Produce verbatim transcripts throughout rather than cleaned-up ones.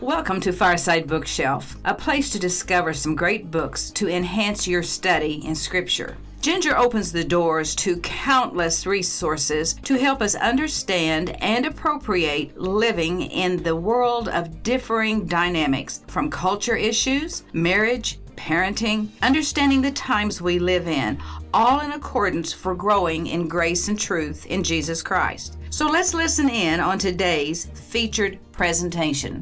Welcome to Fireside Bookshelf, a place to discover some great books to enhance your study in Scripture. Ginger opens the doors to countless resources to help us understand and appropriate living in the world of differing dynamics, from culture issues, marriage, parenting, understanding the times we live in, all in accordance for growing in grace and truth in Jesus Christ. So let's listen in on today's featured presentation.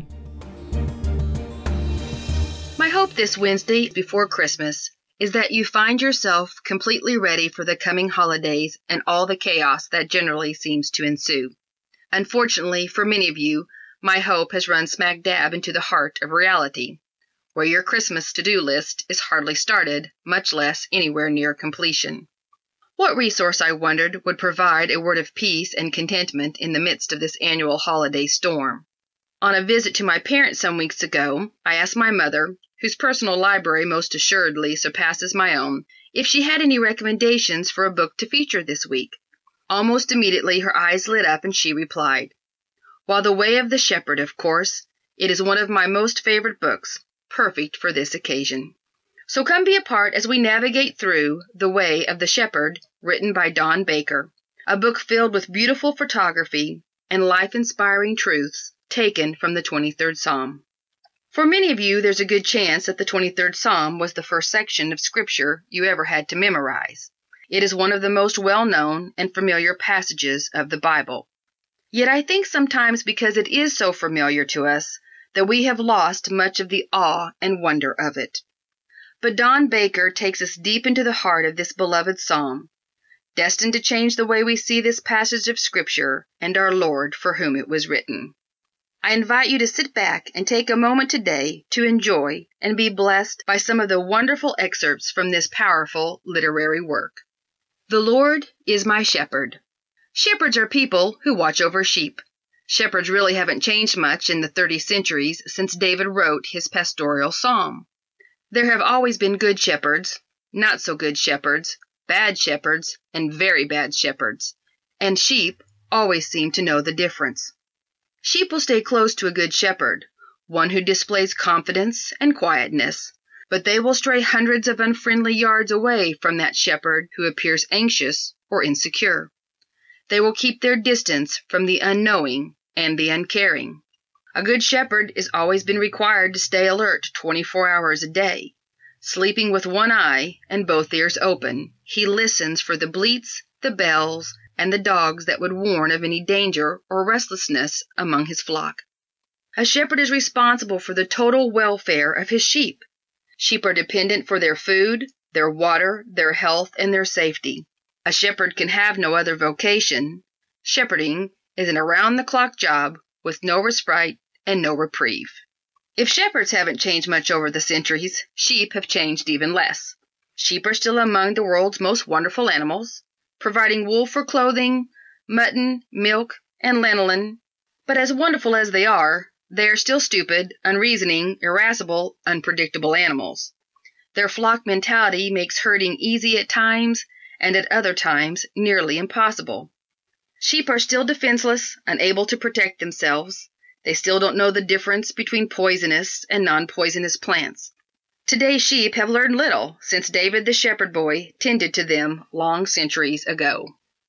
My hope this Wednesday before Christmas is that you find yourself completely ready for the coming holidays and all the chaos that generally seems to ensue. Unfortunately, for many of you, my hope has run smack dab into the heart of reality, where your Christmas to-do list is hardly started, much less anywhere near completion. What resource, I wondered, would provide a word of peace and contentment in the midst of this annual holiday storm? On a visit to my parents some weeks ago, I asked my mother, whose personal library most assuredly surpasses my own, if she had any recommendations for a book to feature this week. Almost immediately her eyes lit up and she replied, "While the Way of the Shepherd, of course. It is one of my most favorite books, perfect for this occasion." So come be a part as we navigate through The Way of the Shepherd, written by Don Baker, a book filled with beautiful photography and life-inspiring truths taken from the twenty-third Psalm. For many of you, there's a good chance that the twenty-third Psalm was the first section of Scripture you ever had to memorize. It is one of the most well-known and familiar passages of the Bible. Yet I think sometimes because it is so familiar to us, that we have lost much of the awe and wonder of it. But Don Baker takes us deep into the heart of this beloved psalm, destined to change the way we see this passage of Scripture and our Lord for whom it was written. I invite you to sit back and take a moment today to enjoy and be blessed by some of the wonderful excerpts from this powerful literary work. The Lord is my shepherd. Shepherds are people who watch over sheep. Shepherds really haven't changed much in the thirty centuries since David wrote his pastoral psalm. There have always been good shepherds, not so good shepherds, bad shepherds, and very bad shepherds, and sheep always seem to know the difference. Sheep will stay close to a good shepherd, one who displays confidence and quietness, but they will stray hundreds of unfriendly yards away from that shepherd who appears anxious or insecure. They will keep their distance from the unknowing and the uncaring. A good shepherd has always been required to stay alert twenty-four hours a day. Sleeping with one eye and both ears open, he listens for the bleats, the bells, and the dogs that would warn of any danger or restlessness among his flock. A shepherd is responsible for the total welfare of his sheep. Sheep are dependent for their food, their water, their health, and their safety. A shepherd can have no other vocation. Shepherding is an around-the-clock job with no respite and no reprieve. If shepherds haven't changed much over the centuries, sheep have changed even less. Sheep are still among the world's most wonderful animals, providing wool for clothing, mutton, milk, and lanolin. But as wonderful as they are, they are still stupid, unreasoning, irascible, unpredictable animals. Their flock mentality makes herding easy at times, and at other times nearly impossible. Sheep are still defenseless, unable to protect themselves. They still don't know the difference between poisonous and non-poisonous plants. Today's sheep have learned little since David the shepherd boy tended to them long centuries ago.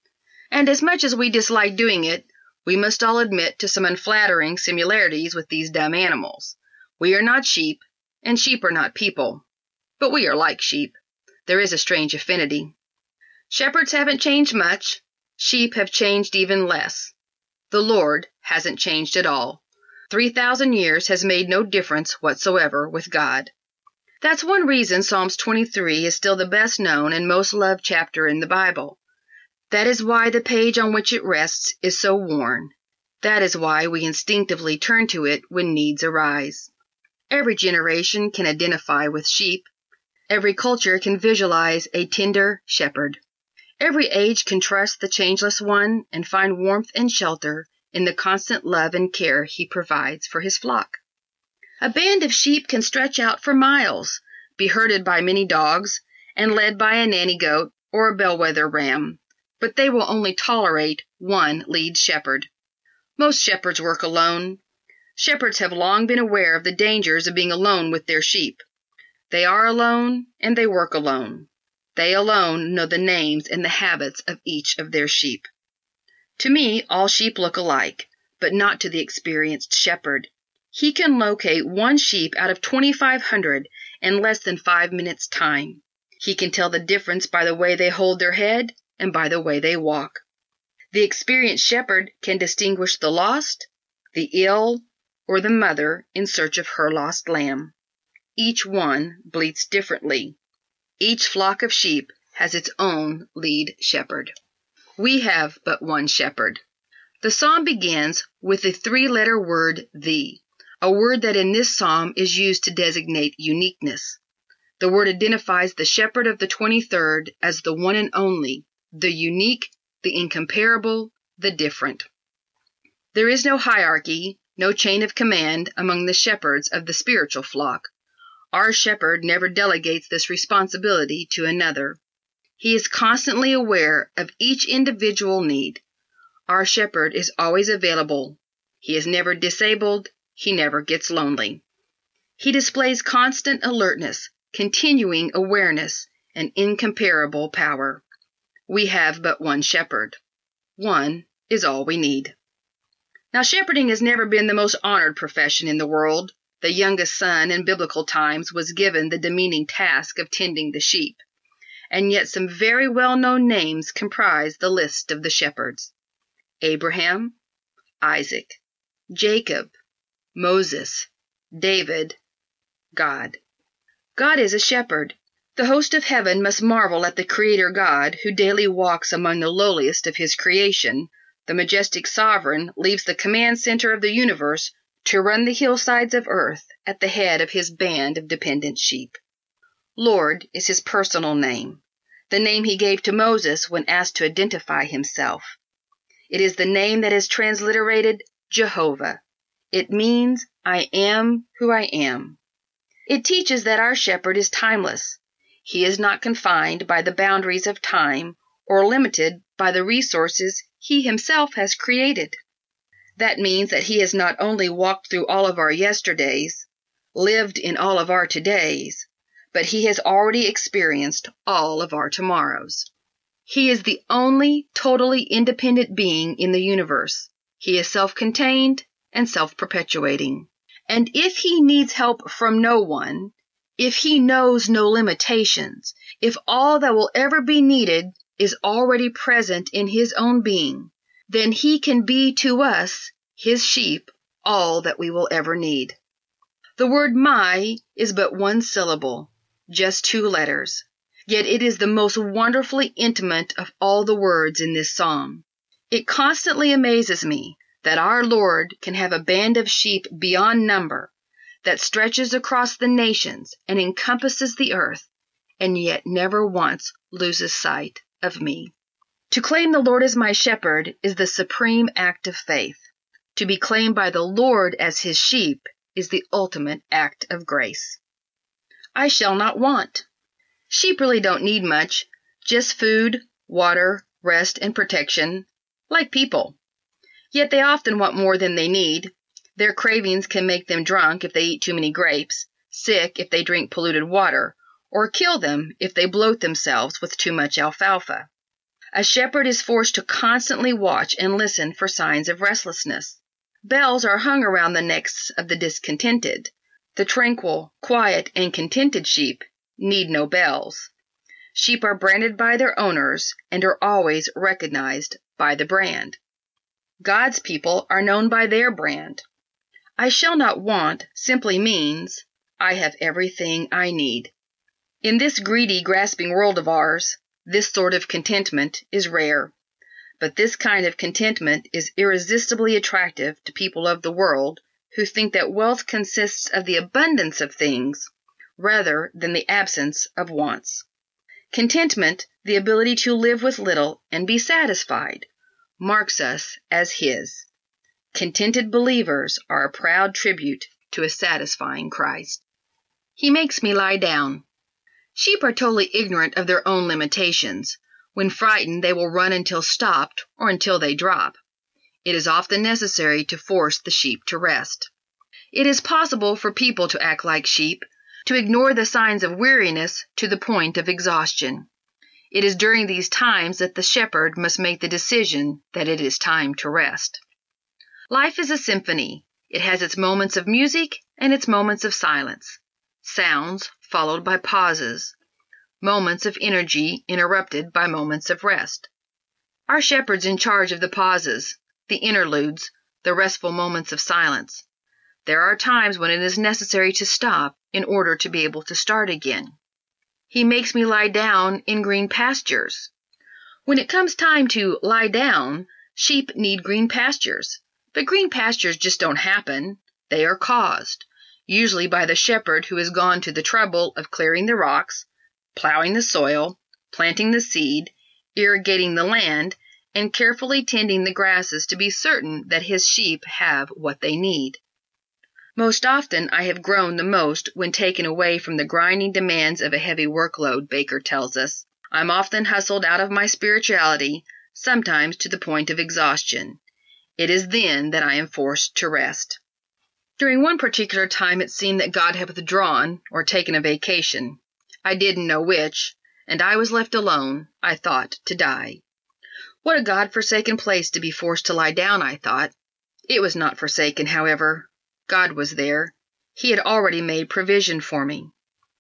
And as much as we dislike doing it, we must all admit to some unflattering similarities with these dumb animals. We are not sheep, and sheep are not people. But we are like sheep. There is a strange affinity. Shepherds haven't changed much. Sheep have changed even less. The Lord hasn't changed at all. Three thousand years has made no difference whatsoever with God. That's one reason Psalms twenty-three is still the best known and most loved chapter in the Bible. That is why the page on which it rests is so worn. That is why we instinctively turn to it when needs arise. Every generation can identify with sheep. Every culture can visualize a tender shepherd. Every age can trust the changeless one and find warmth and shelter in the constant love and care he provides for his flock. A band of sheep can stretch out for miles, be herded by many dogs, and led by a nanny goat or a bellwether ram, but they will only tolerate one lead shepherd. Most shepherds work alone. Shepherds have long been aware of the dangers of being alone with their sheep. They are alone, and they work alone. They alone know the names and the habits of each of their sheep. To me, all sheep look alike, but not to the experienced shepherd. He can locate one sheep out of twenty-five hundred in less than five minutes' time. He can tell the difference by the way they hold their head and by the way they walk. The experienced shepherd can distinguish the lost, the ill, or the mother in search of her lost lamb. Each one bleats differently. Each flock of sheep has its own lead shepherd. We have but one shepherd. The psalm begins with the three-letter word "the," a word that in this psalm is used to designate uniqueness. The word identifies the shepherd of the twenty-third as the one and only, the unique, the incomparable, the different. There is no hierarchy, no chain of command among the shepherds of the spiritual flock. Our shepherd never delegates this responsibility to another. He is constantly aware of each individual need. Our shepherd is always available. He is never disabled. He never gets lonely. He displays constant alertness, continuing awareness, and incomparable power. We have but one shepherd. One is all we need. Now, shepherding has never been the most honored profession in the world. The youngest son in biblical times was given the demeaning task of tending the sheep. And yet some very well-known names comprise the list of the shepherds. Abraham, Isaac, Jacob, Moses, David, God. God is a shepherd. The host of heaven must marvel at the Creator God who daily walks among the lowliest of his creation. The majestic sovereign leaves the command center of the universe to run the hillsides of earth at the head of his band of dependent sheep. Lord is his personal name, the name he gave to Moses when asked to identify himself. It is the name that is transliterated Jehovah. It means, I am who I am. It teaches that our shepherd is timeless. He is not confined by the boundaries of time or limited by the resources he himself has created. That means that he has not only walked through all of our yesterdays, lived in all of our todays, but he has already experienced all of our tomorrows. He is the only totally independent being in the universe. He is self-contained and self-perpetuating. And if he needs help from no one, if he knows no limitations, if all that will ever be needed is already present in his own being, then he can be to us, his sheep, all that we will ever need. The word my is but one syllable, just two letters, yet it is the most wonderfully intimate of all the words in this psalm. It constantly amazes me that our Lord can have a band of sheep beyond number that stretches across the nations and encompasses the earth, and yet never once loses sight of me. To claim the Lord as my shepherd is the supreme act of faith. To be claimed by the Lord as his sheep is the ultimate act of grace. I shall not want. Sheep really don't need much, just food, water, rest, and protection, like people. Yet they often want more than they need. Their cravings can make them drunk if they eat too many grapes, sick if they drink polluted water, or kill them if they bloat themselves with too much alfalfa. A shepherd is forced to constantly watch and listen for signs of restlessness. Bells are hung around the necks of the discontented. The tranquil, quiet, and contented sheep need no bells. Sheep are branded by their owners and are always recognized by the brand. God's people are known by their brand. I shall not want simply means I have everything I need. In this greedy, grasping world of ours, this sort of contentment is rare. But this kind of contentment is irresistibly attractive to people of the world who think that wealth consists of the abundance of things rather than the absence of wants. Contentment, the ability to live with little and be satisfied, marks us as his. Contented believers are a proud tribute to a satisfying Christ. He makes me lie down. Sheep are totally ignorant of their own limitations. When frightened, they will run until stopped or until they drop. It is often necessary to force the sheep to rest. It is possible for people to act like sheep, to ignore the signs of weariness to the point of exhaustion. It is during these times that the shepherd must make the decision that it is time to rest. Life is a symphony. It has its moments of music and its moments of silence, sounds followed by pauses, moments of energy interrupted by moments of rest. Our shepherd's in charge of the pauses, the interludes, the restful moments of silence. There are times when it is necessary to stop in order to be able to start again. He makes me lie down in green pastures. When it comes time to lie down, sheep need green pastures. But green pastures just don't happen. They are caused, usually by the shepherd who has gone to the trouble of clearing the rocks, plowing the soil, planting the seed, irrigating the land, and carefully tending the grasses to be certain that his sheep have what they need. Most often I have grown the most when taken away from the grinding demands of a heavy workload, Baker tells us. I'm often hustled out of my spirituality, sometimes to the point of exhaustion. It is then that I am forced to rest. During one particular time it seemed that God had withdrawn or taken a vacation. I didn't know which, and I was left alone, I thought, to die. What a God-forsaken place to be forced to lie down, I thought. It was not forsaken, however. God was there. He had already made provision for me.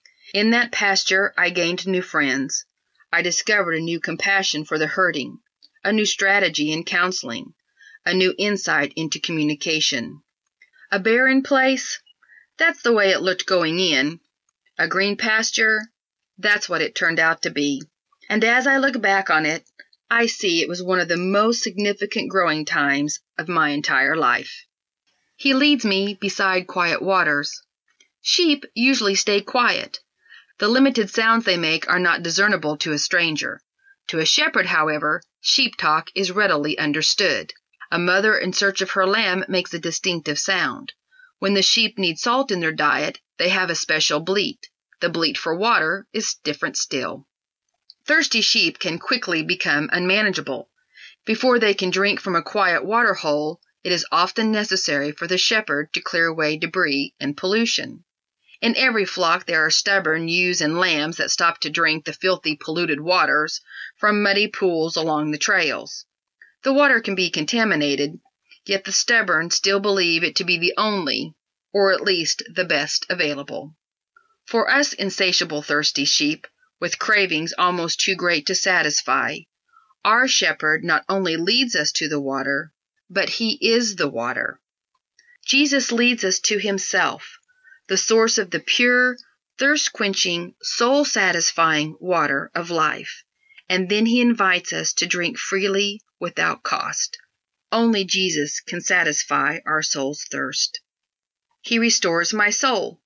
In that pasture I gained new friends. I discovered a new compassion for the hurting, a new strategy in counseling, a new insight into communication. A barren place? That's the way it looked going in. A green pasture? That's what it turned out to be. And as I look back on it, I see it was one of the most significant growing times of my entire life. He leads me beside quiet waters. Sheep usually stay quiet. The limited sounds they make are not discernible to a stranger. To a shepherd, however, sheep talk is readily understood. A mother in search of her lamb makes a distinctive sound. When the sheep need salt in their diet, they have a special bleat. The bleat for water is different still. Thirsty sheep can quickly become unmanageable. Before they can drink from a quiet water hole, it is often necessary for the shepherd to clear away debris and pollution. In every flock there are stubborn ewes and lambs that stop to drink the filthy, polluted waters from muddy pools along the trails. The water can be contaminated, yet the stubborn still believe it to be the only, or at least the best available. For us insatiable thirsty sheep, with cravings almost too great to satisfy, our shepherd not only leads us to the water, but he is the water. Jesus leads us to himself, the source of the pure, thirst-quenching, soul-satisfying water of life, and then he invites us to drink freely without cost. Only Jesus can satisfy our soul's thirst. He restores my soul.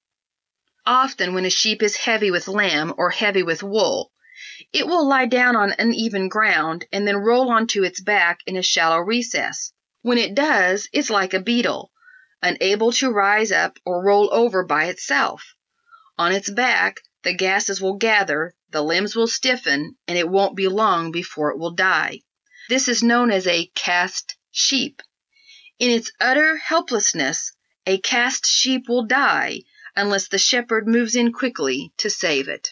Often when a sheep is heavy with lamb or heavy with wool, it will lie down on uneven ground and then roll onto its back in a shallow recess. When it does, it's like a beetle, unable to rise up or roll over by itself. On its back, the gases will gather, the limbs will stiffen, and it won't be long before it will die. This is known as a cast sheep. In its utter helplessness, a cast sheep will die unless the shepherd moves in quickly to save it.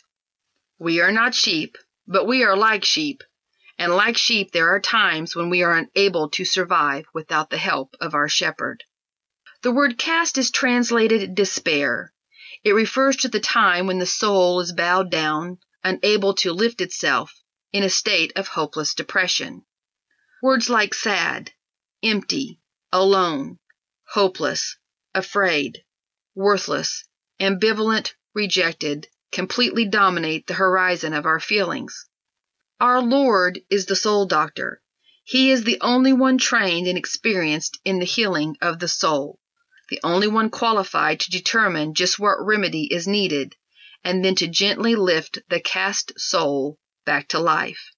We are not sheep, but we are like sheep. And like sheep, there are times when we are unable to survive without the help of our shepherd. The word cast is translated despair. It refers to the time when the soul is bowed down, unable to lift itself, in a state of hopeless depression. Words like sad, empty, alone, hopeless, afraid, worthless, ambivalent, rejected, completely dominate the horizon of our feelings. Our Lord is the soul doctor. He is the only one trained and experienced in the healing of the soul, the only one qualified to determine just what remedy is needed, and then to gently lift the cast soul back to life.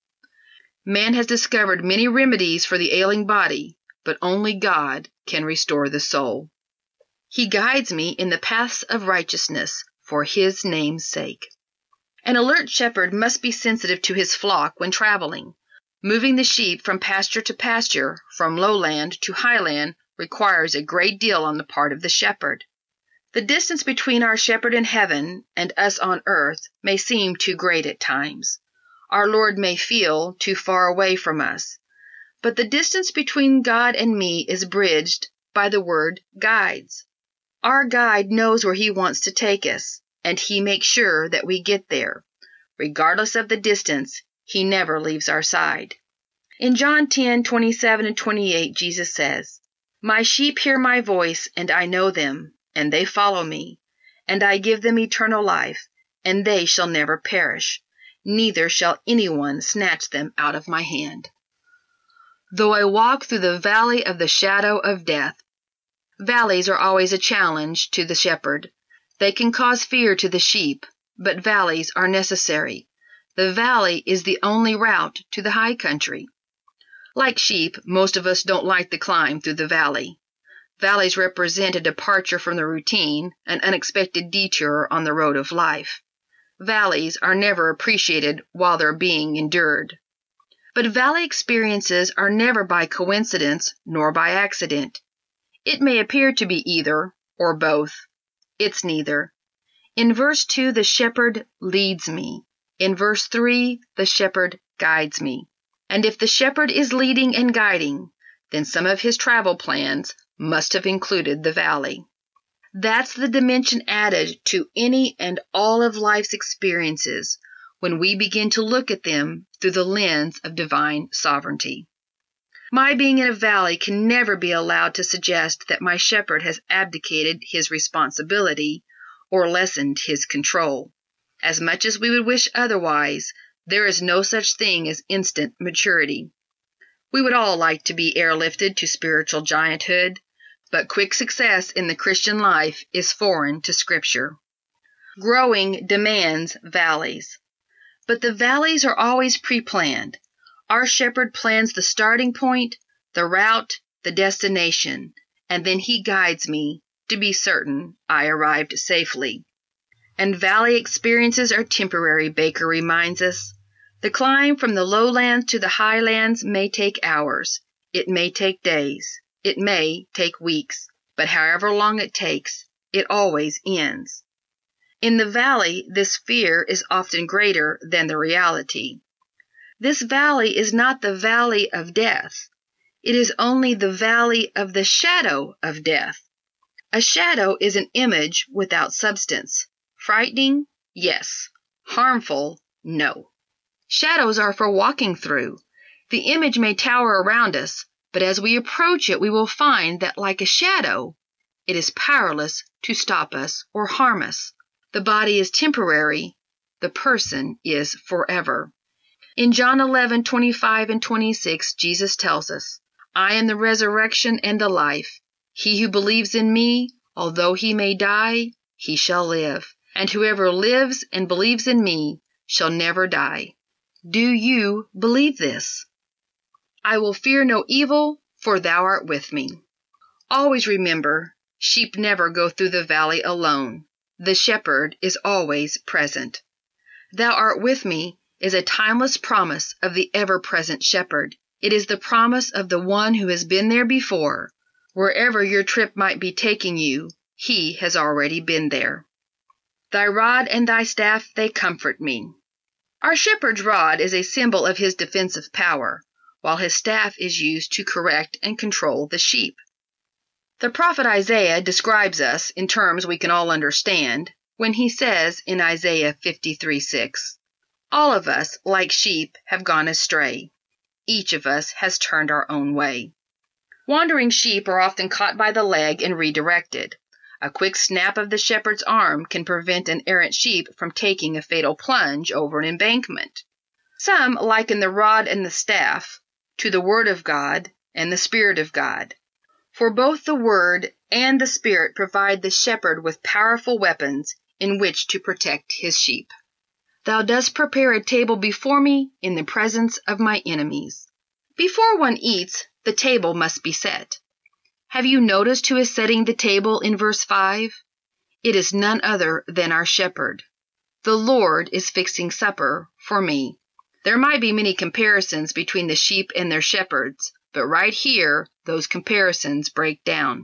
Man has discovered many remedies for the ailing body, but only God can restore the soul. He guides me in the paths of righteousness for his name's sake. An alert shepherd must be sensitive to his flock when traveling. Moving the sheep from pasture to pasture, from lowland to highland, requires a great deal on the part of the shepherd. The distance between our shepherd in heaven and us on earth may seem too great at times. Our Lord may feel too far away from us. But the distance between God and me is bridged by the word guides. Our guide knows where he wants to take us, and he makes sure that we get there. Regardless of the distance, he never leaves our side. In John ten, twenty-seven and twenty-eight, Jesus says, "My sheep hear my voice, and I know them, and they follow me. And I give them eternal life, and they shall never perish, neither shall anyone snatch them out of my hand. Though I walk through the valley of the shadow of death." Valleys are always a challenge to the shepherd. They can cause fear to the sheep, but valleys are necessary. The valley is the only route to the high country. Like sheep, most of us don't like the climb through the valley. Valleys represent a departure from the routine, an unexpected detour on the road of life. Valleys are never appreciated while they're being endured. But valley experiences are never by coincidence nor by accident. It may appear to be either or both. It's neither. In verse two, the shepherd leads me. In verse three, the shepherd guides me. And if the shepherd is leading and guiding, then some of his travel plans must have included the valley. That's the dimension added to any and all of life's experiences when we begin to look at them through the lens of divine sovereignty. My being in a valley can never be allowed to suggest that my shepherd has abdicated his responsibility or lessened his control. As much as we would wish otherwise, there is no such thing as instant maturity. We would all like to be airlifted to spiritual gianthood, but quick success in the Christian life is foreign to Scripture. Growing demands valleys. But the valleys are always pre-planned. Our shepherd plans the starting point, the route, the destination, and then he guides me to be certain I arrived safely. And valley experiences are temporary, Baker reminds us. The climb from the lowlands to the highlands may take hours. It may take days. It may take weeks. But however long it takes, it always ends. In the valley, this fear is often greater than the reality. This valley is not the valley of death. It is only the valley of the shadow of death. A shadow is an image without substance. Frightening? Yes. Harmful? No. Shadows are for walking through. The image may tower around us, but as we approach it, we will find that, like a shadow, it is powerless to stop us or harm us. The body is temporary. The person is forever. In John eleven, twenty-five and twenty-six, Jesus tells us, "I am the resurrection and the life. He who believes in me, although he may die, he shall live. And whoever lives and believes in me shall never die." Do you believe this? I will fear no evil, for thou art with me. Always remember, sheep never go through the valley alone. The shepherd is always present. Thou art with me is a timeless promise of the ever-present shepherd. It is the promise of the one who has been there before. Wherever your trip might be taking you, he has already been there. Thy rod and thy staff, they comfort me. Our shepherd's rod is a symbol of his defensive power, while his staff is used to correct and control the sheep. The prophet Isaiah describes us in terms we can all understand when he says in Isaiah fifty-three six, "All of us, like sheep, have gone astray. Each of us has turned our own way." Wandering sheep are often caught by the leg and redirected. A quick snap of the shepherd's arm can prevent an errant sheep from taking a fatal plunge over an embankment. Some liken the rod and the staff to the Word of God and the Spirit of God. For both the Word and the Spirit provide the shepherd with powerful weapons in which to protect his sheep. Thou dost prepare a table before me in the presence of my enemies. Before one eats, the table must be set. Have you noticed who is setting the table in verse five? It is none other than our shepherd. The Lord is fixing supper for me. There might be many comparisons between the sheep and their shepherds, but right here, those comparisons break down.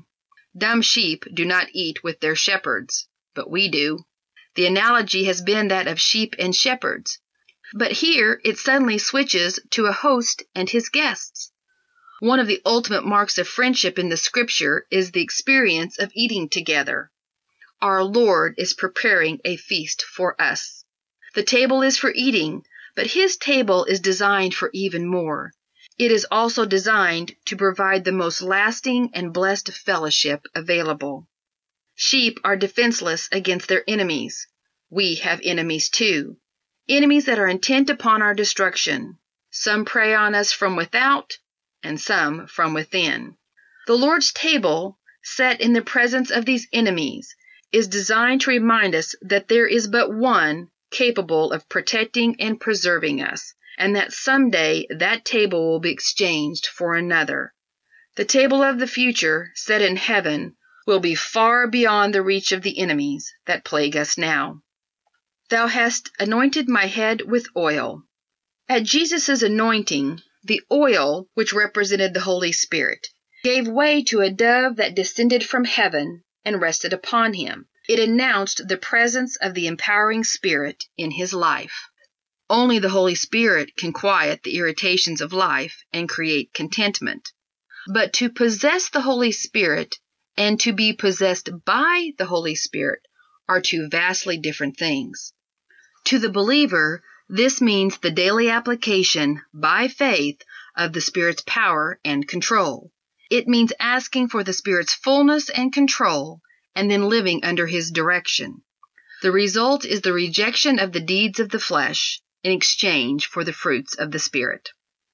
Dumb sheep do not eat with their shepherds, but we do. The analogy has been that of sheep and shepherds. But here it suddenly switches to a host and his guests. One of the ultimate marks of friendship in the Scripture is the experience of eating together. Our Lord is preparing a feast for us. The table is for eating, but His table is designed for even more. It is also designed to provide the most lasting and blessed fellowship available. Sheep are defenseless against their enemies. We have enemies too, enemies that are intent upon our destruction. Some prey on us from without, and some from within. The Lord's table, set in the presence of these enemies, is designed to remind us that there is but one capable of protecting and preserving us, and that someday that table will be exchanged for another. The table of the future, set in heaven, will be far beyond the reach of the enemies that plague us now. Thou hast anointed my head with oil. At Jesus' anointing, the oil, which represented the Holy Spirit, gave way to a dove that descended from heaven and rested upon him. It announced the presence of the empowering Spirit in his life. Only the Holy Spirit can quiet the irritations of life and create contentment. But to possess the Holy Spirit and to be possessed by the Holy Spirit are two vastly different things. To the believer, this means the daily application, by faith, of the Spirit's power and control. It means asking for the Spirit's fullness and control, and then living under His direction. The result is the rejection of the deeds of the flesh in exchange for the fruits of the Spirit.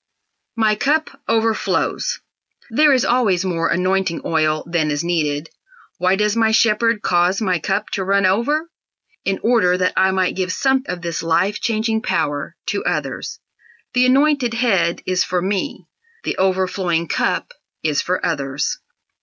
My cup overflows. There is always more anointing oil than is needed. Why does my shepherd cause my cup to run over? In order that I might give some of this life-changing power to others. The anointed head is for me. The overflowing cup is for others.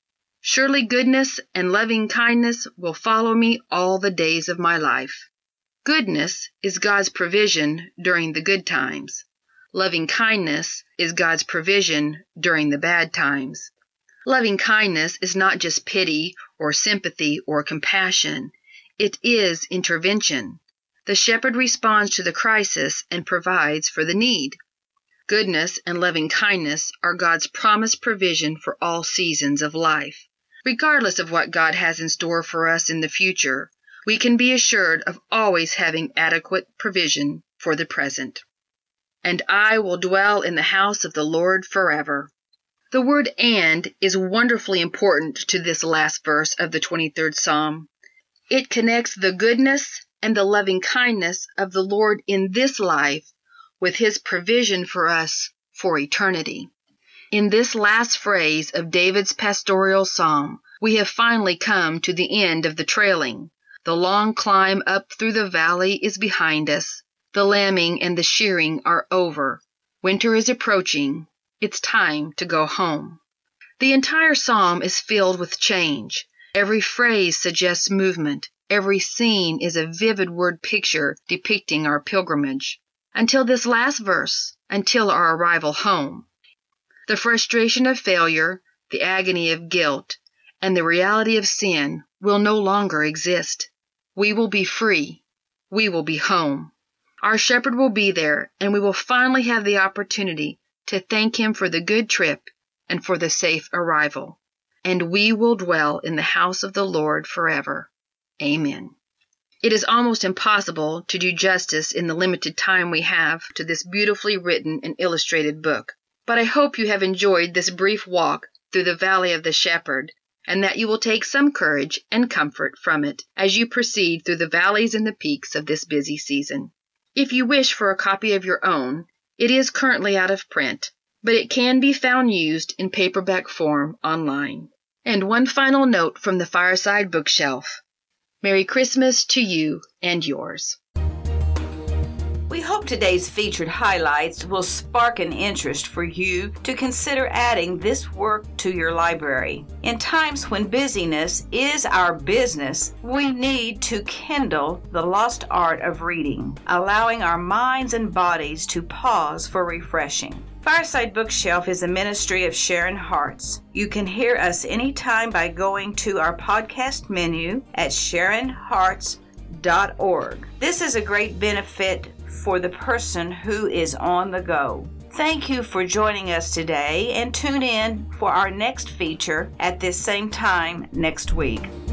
Surely goodness and loving kindness will follow me all the days of my life. Goodness is God's provision during the good times. Loving kindness is God's provision during the bad times. Loving kindness is not just pity or sympathy or compassion. It is intervention. The shepherd responds to the crisis and provides for the need. Goodness and loving kindness are God's promised provision for all seasons of life. Regardless of what God has in store for us in the future, we can be assured of always having adequate provision for the present. And I will dwell in the house of the Lord forever. The word "and" is wonderfully important to this last verse of the twenty-third Psalm. It connects the goodness and the loving kindness of the Lord in this life with His provision for us for eternity. In this last phrase of David's pastoral psalm, we have finally come to the end of the trailing. The long climb up through the valley is behind us. The lambing and the shearing are over. Winter is approaching. It's time to go home. The entire psalm is filled with change. Every phrase suggests movement. Every scene is a vivid word picture depicting our pilgrimage. Until this last verse, until our arrival home. The frustration of failure, the agony of guilt, and the reality of sin will no longer exist. We will be free. We will be home. Our shepherd will be there, and we will finally have the opportunity to thank Him for the good trip and for the safe arrival. And we will dwell in the house of the Lord forever. Amen. It is almost impossible to do justice in the limited time we have to this beautifully written and illustrated book. But I hope you have enjoyed this brief walk through the Valley of the Shepherd, and that you will take some courage and comfort from it as you proceed through the valleys and the peaks of this busy season. If you wish for a copy of your own, it is currently out of print, but it can be found used in paperback form online. And one final note from the Fireside Bookshelf. Merry Christmas to you and yours. We hope today's featured highlights will spark an interest for you to consider adding this work to your library. In times when busyness is our business, we need to kindle the lost art of reading, allowing our minds and bodies to pause for refreshing. Fireside Bookshelf is a ministry of Sharon Hartz. You can hear us anytime by going to our podcast menu at sharon hartz dot org. This is a great benefit for the person who is on the go. Thank you for joining us today, and tune in for our next feature at this same time next week.